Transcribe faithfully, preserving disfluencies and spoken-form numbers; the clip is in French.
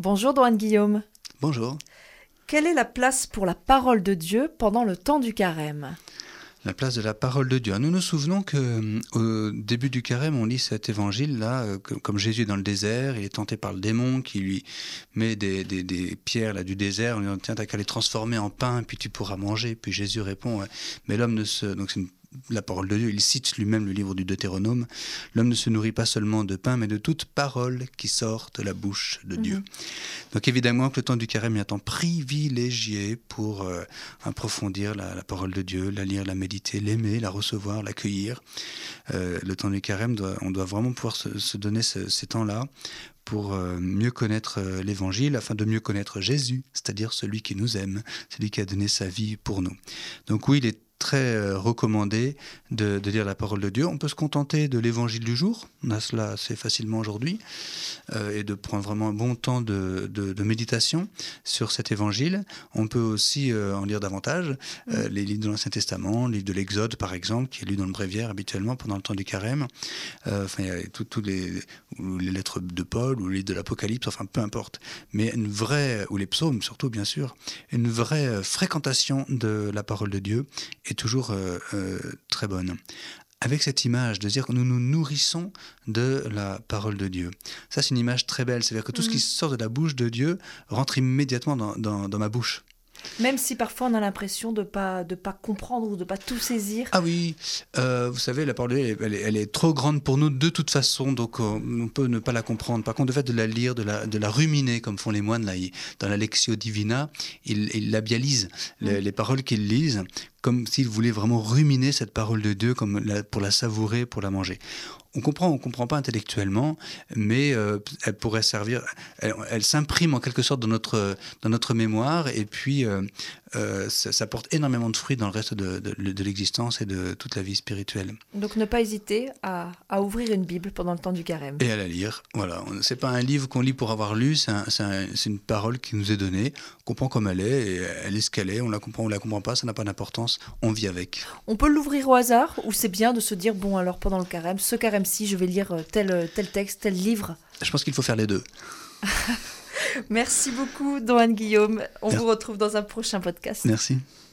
Bonjour Doane Guillaume. Bonjour. Quelle est la place pour la parole de Dieu pendant le temps du carême ? La place de la parole de Dieu. Nous nous souvenons qu'au début du carême, on lit cet évangile-là, comme Jésus est dans le désert, il est tenté par le démon qui lui met des, des, des pierres là, du désert, en lui disant « Tiens, t'as qu'à les transformer en pain, puis tu pourras manger ». Puis Jésus répond « Mais l'homme ne se… » Donc c'est une la parole de Dieu, il cite lui-même le livre du Deutéronome. L'homme ne se nourrit pas seulement de pain, mais de toute parole qui sort de la bouche de Dieu. Mmh. Donc évidemment que le temps du carême est un temps privilégié pour euh, approfondir la, la parole de Dieu, la lire, la méditer, l'aimer, la recevoir, l'accueillir. Euh, le temps du carême, doit, on doit vraiment pouvoir se, se donner ce, ces temps-là pour euh, mieux connaître euh, l'Évangile, afin de mieux connaître Jésus, c'est-à-dire celui qui nous aime, celui qui a donné sa vie pour nous. Donc oui, il est très euh, recommandé de, de lire la parole de Dieu. On peut se contenter de l'évangile du jour, on a cela assez facilement aujourd'hui, euh, et de prendre vraiment un bon temps de, de, de méditation sur cet évangile. On peut aussi euh, en lire davantage, euh, les livres de l'Ancien Testament, le livre de l'Exode par exemple, qui est lu dans le bréviaire habituellement pendant le temps du carême. Euh, enfin, il y a tous les, les lettres de Paul ou les livres de l'Apocalypse, enfin peu importe. Mais une vraie, ou les psaumes surtout bien sûr, une vraie fréquentation de la parole de Dieu est toujours euh, euh, très bonne. Avec cette image de dire que nous nous nourrissons de la parole de Dieu. Ça, c'est une image très belle. C'est-à-dire que tout mmh. ce qui sort de la bouche de Dieu rentre immédiatement dans, dans, dans ma bouche. Même si parfois on a l'impression de ne pas, de pas comprendre ou de ne pas tout saisir. Ah oui, euh, vous savez, la parole de Dieu, elle, elle, elle est trop grande pour nous de toute façon, donc euh, on peut ne pas la comprendre. Par contre, le fait de la lire, de la, de la ruminer, comme font les moines là, ils, dans la Lectio Divina, ils, ils labialisent mmh. les, les paroles qu'ils lisent, comme s'ils voulaient vraiment ruminer cette parole de Dieu comme la, pour la savourer, pour la manger. On comprend, on ne comprend pas intellectuellement, mais euh, elle pourrait servir, elle, elle s'imprime en quelque sorte dans notre, dans notre mémoire, et puis euh, euh, ça, ça porte énormément de fruits dans le reste de, de, de l'existence et de toute la vie spirituelle. Donc ne pas hésiter à, à ouvrir une Bible pendant le temps du carême. Et à la lire, voilà. Ce n'est pas un livre qu'on lit pour avoir lu, c'est, un, c'est, un, c'est une parole qui nous est donnée, on comprend comme elle est, et elle est ce qu'elle est, on la comprend ou on ne la comprend pas, ça n'a pas d'importance, on vit avec. On peut l'ouvrir au hasard, ou c'est bien de se dire, bon alors pendant le carême, ce carême si je vais lire tel, tel texte, tel livre. Je pense qu'il faut faire les deux. Merci beaucoup, Doane Guillaume. On Merci. Vous retrouve dans un prochain podcast. Merci.